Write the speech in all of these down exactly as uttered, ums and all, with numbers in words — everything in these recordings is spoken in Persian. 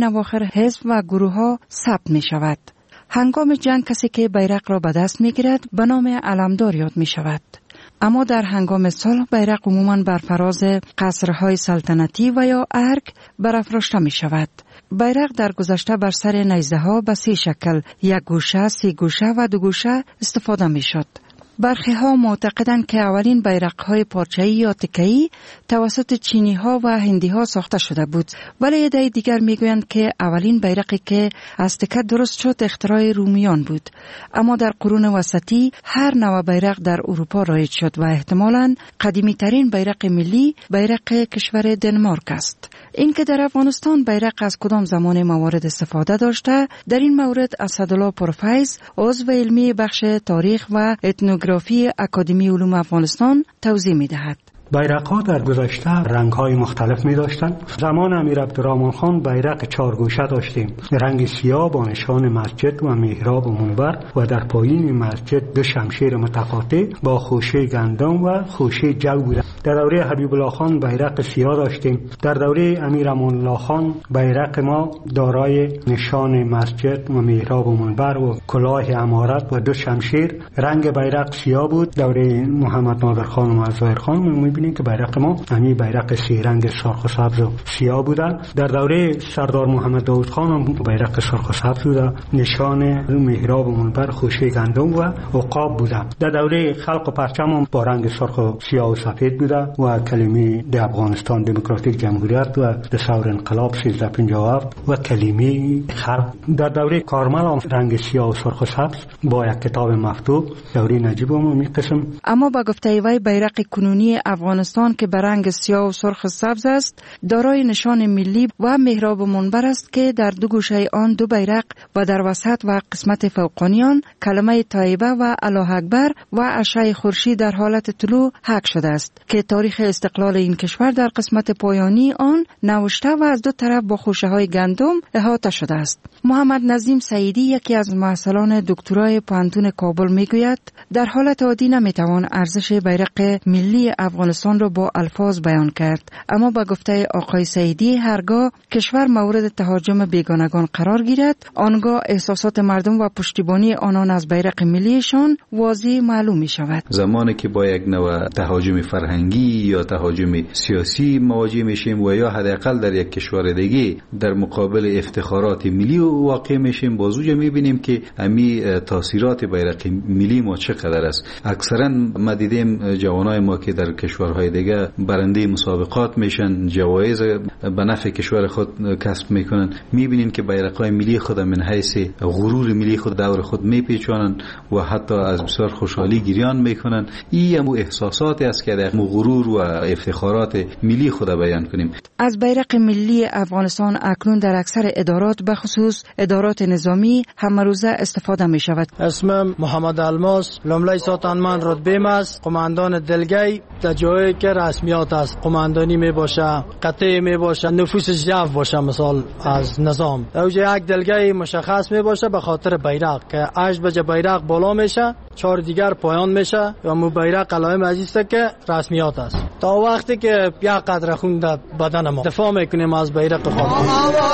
این اواخر حزب و گروه ها ثبت می شود. هنگام جنگ کسی که بیرق را به دست می گیرد به نام علمدار یاد می شود. اما در هنگام صلح بیرق عموماً بر فراز قصرهای سلطنتی و یا ارگ برافراشته می شود. بیرق در گذشته بر سر نیزه ها به سه شکل، یک گوشه، سه گوشه و دو گوشه استفاده می شد. برخی ها معتقدند که اولین بیرق‌های پارچه‌ای یا تکه‌ای توسط چینی ها و هندی ها ساخته شده بود، ولی عده دیگر میگویند که اولین بیرقی که از تکه درست شد اختراع رومیان بود. اما در قرون وسطی هر نوع بیرق در اروپا رایج شد و احتمالاً قدیمی ترین بیرق ملی بیرق کشور دنمارک است. این که در افغانستان بیرق از کدام زمان موارد استفاده داشته، در این مورد اسدالله پرفیض، عضو علمی بخش تاریخ و اتنوگرافی اکادمی علوم افغانستان توضیح می دهد. بیرق‌ها در گذشته رنگ‌های مختلف می‌داشتند. زمان امیر عبدالرحمن خان بیرق چهارگوشه داشتیم، رنگ سیاه با نشان مسجد و محراب و منبر و در پایین مسجد دو شمشیر متقاطع با خوشه گندم و خوشه جو بود. در دوره حبیب الله خان بیرق سیاه داشتیم. در دوره امیر امان الله خان بیرق ما دارای نشان مسجد و محراب و منبر و کلاه امارت و دو شمشیر، رنگ بیرق سیاه بود. دوره محمد نادر خان و مظاهر خان می‌بینیم که بیرق ما همین بیرق سه رنگ سرخ و سبز و سیاه بودن. در دوره سردار محمد داود خان هم بیرق سرخ و سبز بود، نشان محراب و منبر خوشه گندم و عقاب بود. در دوره خلق و پرچم هم با رنگ سرخ و سیاه و سفید بود و کلمه د افغانستان دموکراتیک جمهوریت و د ثور انقلاب سیزده پنجاه و هفت و کلمه خلق. در دوره کارمل هم رنگ سیاه و سرخ و سبز با یک کتاب مفتوح. دوره نجیب هم می قسم. اما با گفته وی بیرق کنونی افغانستان که به رنگ سیاه و سرخ سبز است دارای نشان ملی و محراب و منبر است که در دو گوشه آن دو بیرق و در وسط و قسمت فوقانی آن کلمه طیبه و الله اکبر و اشعه خورشید در حالت طلوع حک شده است که تاریخ استقلال این کشور در قسمت پایانی آن نوشته و از دو طرف با خوشه های گندم احاطه شده است. محمد نظیم سعیدی، یکی از محصلان دکترای پوهنتون کابل، میگوید در حالت عادی نمیتوان ارزش بیرق ملی افغانستان را با الفاظ بیان کرد، اما با گفته آقای سعیدی هرگاه کشور مورد تهاجم بیگانگان قرار گیرد آنگاه احساسات مردم و پشتیبانی آنان از بیرق ملیشان واضح معلوم می شود. زمانی که با یک نوع تهاجم فرهنگی یا تهاجم سیاسی مواجه میشیم و یا حداقل در یک کشور دیگه در مقابل افتخارات ملی واقع میشیم، بازوجه میبینیم که امی تاثیرات بیرق ملی ما چقدر است. اکثرا ما دیدیم جوانای ما که در کشورهای دیگه برنده مسابقات میشن، جوایز به نفع کشور خود کسب میکنن، میبینیم که بیرقای ملی خود من حیث غرور ملی خود دور خود میپیچونن و حتی از بسیار خوشحالی گریان میکنن. این همو احساساتی است که در غرور و افتخارات ملی خود بیان کنیم. از بیرق ملی افغانستان اکنون در اکثر ادارات به خصوص ادارات نظامی همروزه استفاده می شود. اسمم محمد الماس، لملای ساتانمان رتبه است، قماندان دلگی. در جایی که رسمیات است، قماندانی می باشه، قطعی می باشه، نفوس جو باشه، مثال از نظام در اوجه یک دلگی مشخص می باشه به خاطر بیرق که هشت بجه بیرق بالا میشه، چهار دیگر پایان میشه و مو بیرق علائم عزیزه که رسمیات است. تا وقتی که یک قدر خون در بدن ما دفاع میکنیم از بیرق خود.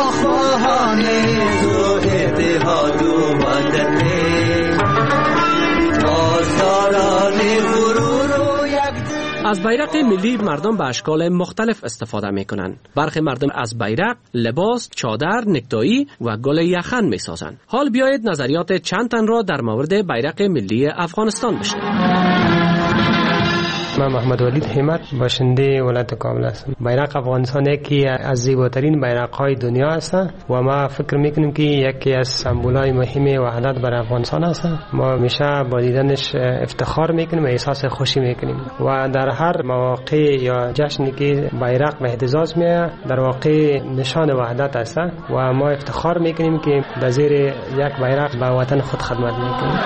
از بیرق ملی مردم به اشکال مختلف استفاده می کنند. برخی مردم از بیرق لباس، چادر، نکتایی و گل یخن می سازند. حال بیایید نظریات چند تن را در مورد بیرق ملی افغانستان بشنویم. من محمد ولید همت، باشنده ولایت کابل هستم. بیرق افغانستان یکی از زیباترین بیرق‌های دنیا است و ما فکر میکنیم که یکی از سمبول‌های مهم وحدت بر افغانستان است. ما همیشه با دیدنش افتخار میکنیم و احساس خوشی میکنیم و در هر مواقع یا جشنی که بیرق به اهتزاز میاد در واقع نشان وحدت است و ما افتخار میکنیم که در زیر یک بیرق به وطن خود خدمت میکنیم.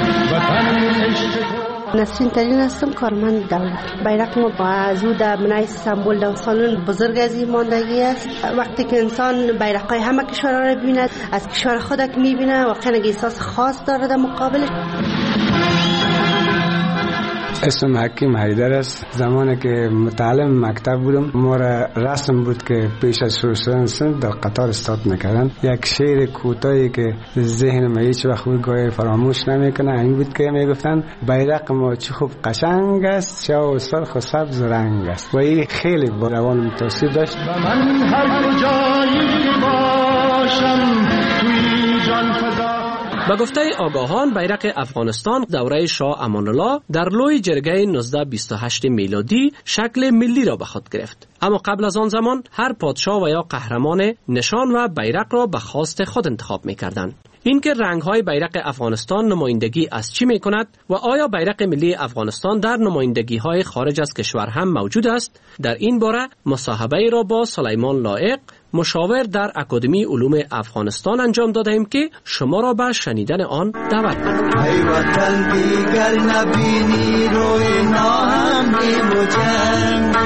نسرین ترین هستم، کارمند دولت. بیرق ما از او در منای سمبول داستان بزرگ از این ماندگی است. وقتی که انسان بیرقای همه کشورها را ببیند، از کشور خودک میبینه، واقعا احساس خاص داره در مقابلش. اسم حکیم حیدر است. زمانی که متعلم مکتب بودم ما را رسم بود که پیش از شروع شدن سن در قطار استاد میکردن. یک شعر کوتاهی که ذهن ما هیچ وقت گاهی فراموش نمیکنه این بود که میگفتن بیرق ما چه خوب قشنگ است، سیاه و سرخ و سبز رنگ است. و این خیلی با روانم تاثیر داشت. من هر جایی باشم توی جان فضا. به گفته آگاهان بیرق افغانستان دوره شاه امان الله در لوی جرگه نوزده بیست و هشت میلادی شکل ملی را به خود گرفت. اما قبل از آن زمان هر پادشاه و یا قهرمان نشان و بیرق را به خواست خود انتخاب می‌کردند. اینکه رنگ‌های بیرق افغانستان نمایندگی از چی می‌کند و آیا بیرق ملی افغانستان در نمایندگی‌های خارج از کشور هم موجود است، در این باره مصاحبه را با سلیمان لایق مشاور در اکادمی علوم افغانستان انجام دادیم که شما را به شنیدن آن دعوت می‌کنیم. ای وطن دیگر نبینی روی ناهمگی مجن.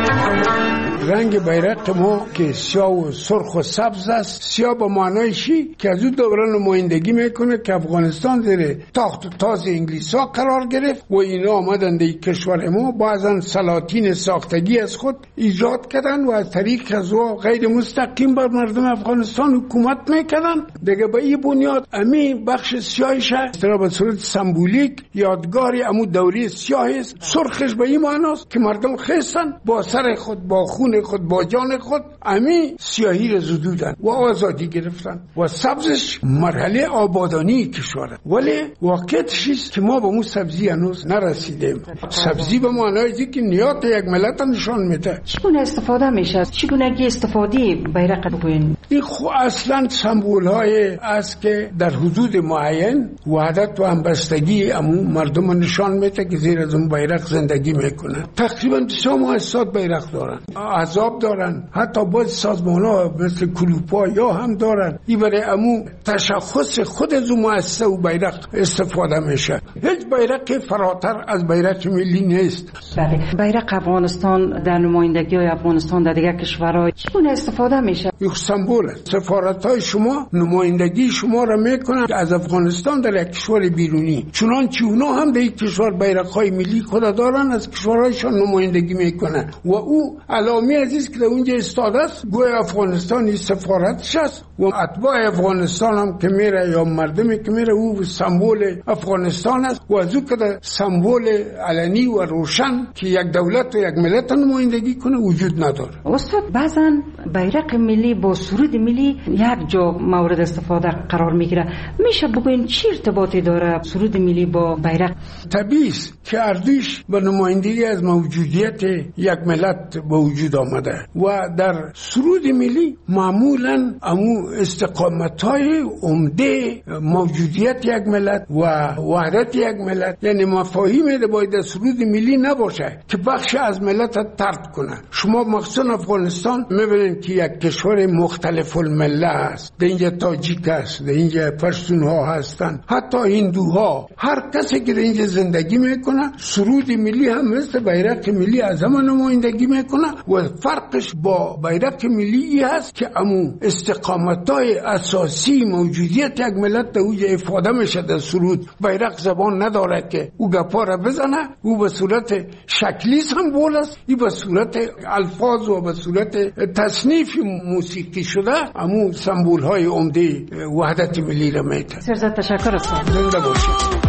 رنگ بیرق ما که سیاه و سرخ و سبز است، سیاه به معنای چی؟ که از اون دوره نمایندگی میکنه که افغانستان زیر تاخت و تاز انگلیس ها قرار گرفت و اینا آمدن در کشور ما بعضا سلاطین ساختگی از خود ایجاد کردن و از طریق از او غیر مستقیم بر مردم افغانستان حکومت میکردن. دیگه به این بنیاد امی بخش سیاهش است به صورت سمبولیک یادگاری امو دوره سیاه است. سرخش به این معناست که مردم خستن با سر خود با خون خود با جان خود امی سیاهی را زدودن و آزادی گرفتن. و سبزش مرحله آبادانی کشور، ولی واقعیتش است که ما به اون سبزی هنوز نرسیدیم. سبزی به معنای که نیات یک ملت نشان میده. چگونه استفاده میشه؟ چگونگی استفاده بیرق بگوین؟ این خو اصلا سمبول های است که در حدود معین وحدت و همبستگی امو مردم نشان میده که زیر از اون بیرق زندگی میکنن. تقریبا سه ماه استاد بیرق دارن، عذاب دارن، حتی باز سازمان ها مثل کلوپا یا هم دارن. این برای امو تشخص خود از مؤسسه و بیرق استفاده میشه. هیچ بیرق فراتر از بیرق ملی نیست. بله. بیرق افغانستان در نمایندگی های افغانستان در دیگر کشورها چگونه استفاده میشه؟ یک سمبول است. سفارت های شما نمایندگی شما را میکنن از افغانستان در یک کشور بیرونی، چنانچه اونا هم در یک کشور بیرق های ملی خود دارن، از کشورهایشان نمایندگی میکنن و او علامه عزیز که در اونجا استاد است گوی افغانستانی سفارتش است و اتباع افغانستان هم که میره یا مردمی که میره او سمبول افغانستان است و از او که در سمبول علنی و روشن که یک دولت و یک ملت نمایندگی کنه وجود نداره. استاد بعضا بیرق ملی با سرود ملی یک جا مورد استفاده قرار میگیره، میشه بگوین چی ارتباطی داره سرود ملی با بیرق؟ طبیعی است که ارزش به نمایندگی از موجودیت یک ملت به وجود آمده و در سرود ملی معمولا امو استقامت‌های عمده موجودیت یک ملت و وحدت یک ملت، یعنی مفاهیمی که باید در سرود ملی نباشه که بخش از ملت ترد کنه. شما مخصوصا افغانستان میبینید که یک کشور مختلف الملت است. در اینجا تاجیک است، در اینجا پشتون ها هستن، حتی هندوها. هر کسی که در اینجا زندگی میکنه سرود ملی هم مثل بیرق ملی از همه نمایندگی میکنه و فرقش با بیرق ملی هست که امو استقامتای اساسی موجودیت یک ملت در اوج افاده میشه. در سرود بیرق زبان نداره که او گپا را بزنه، او به صورت شکلی سمبول است، ای به صورت الفاظ و به صورت تصنیف موسیقی شده امو سمبول های عمده وحدت ملی را میده. سرزاد تشکر است. زنده باشید.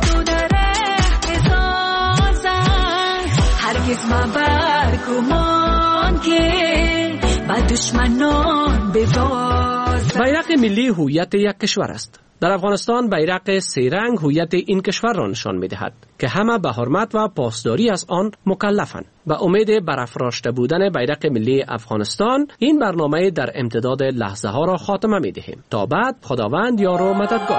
هرگز مبر گمان که با دشمنان بباز. بیرق ملی هویت یک کشور است. در افغانستان بیرق سه رنگ هویت این کشور را نشان می‌دهد که همه به حرمت و پاسداری از آن مکلفند. به امید برافراشته بودن بیرق ملی افغانستان این برنامه در امتداد لحظه ها را خاتمه می‌دهیم. تا بعد خداوند یار و مددگار.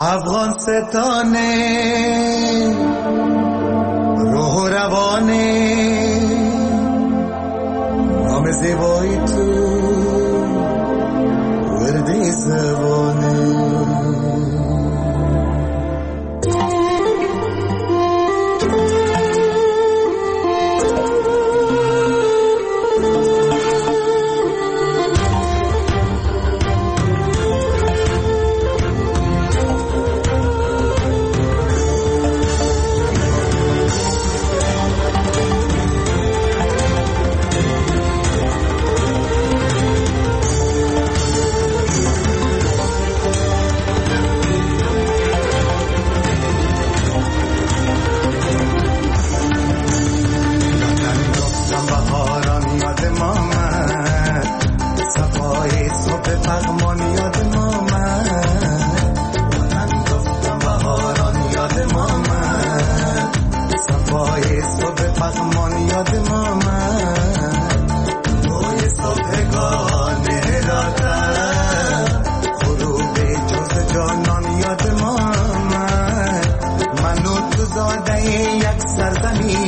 افغان ستانه روح و روانه زیبایی تو وردی زبانه زاده یک سرزمین